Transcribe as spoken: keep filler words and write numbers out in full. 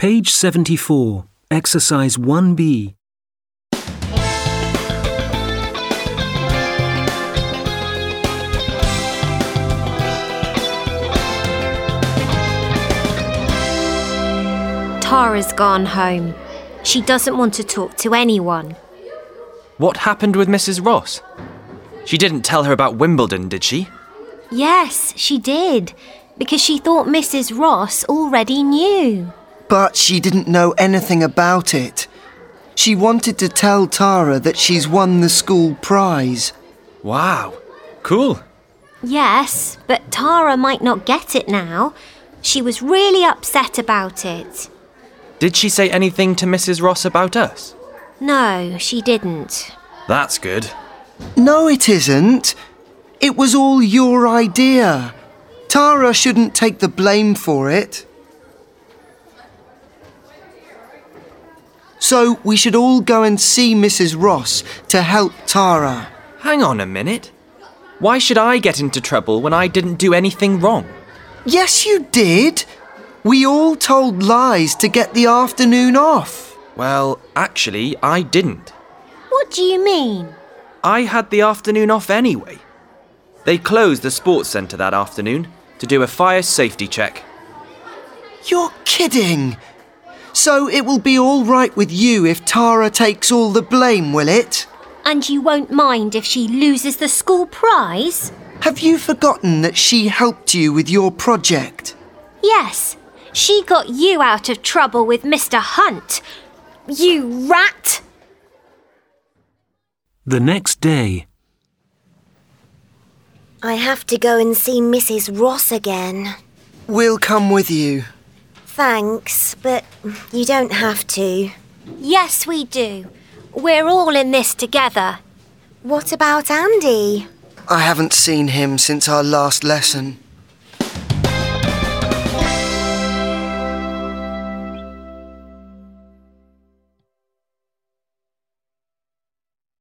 Page seventy-four, Exercise one B. Tara's gone home. She doesn't want to talk to anyone. What happened with Missus Ross? She didn't tell her about Wimbledon, did she? Yes, she did, because she thought Missus Ross already knew. But she didn't know anything about it. She wanted to tell Tara that she's won the school prize. Wow, cool. Yes, but Tara might not get it now. She was really upset about it. Did she say anything to Missus Ross about us? No, she didn't. That's good. No, it isn't. It was all your idea. Tara shouldn't take the blame for it. So we should all go and see Missus Ross to help Tara. Hang on a minute. Why should I get into trouble when I didn't do anything wrong? Yes, you did. We all told lies to get the afternoon off. Well, actually, I didn't. What do you mean? I had the afternoon off anyway. They closed the sports centre that afternoon to do a fire safety check. You're kidding. So it will be all right with you if Tara takes all the blame, will it? And you won't mind if she loses the school prize? Have you forgotten that she helped you with your project? Yes, she got you out of trouble with Mister Hunt. You rat! The next day. I have to go and see Missus Ross again. We'll come with you. Thanks, but you don't have to. Yes, we do. We're all in this together. What about Andy? I haven't seen him since our last lesson.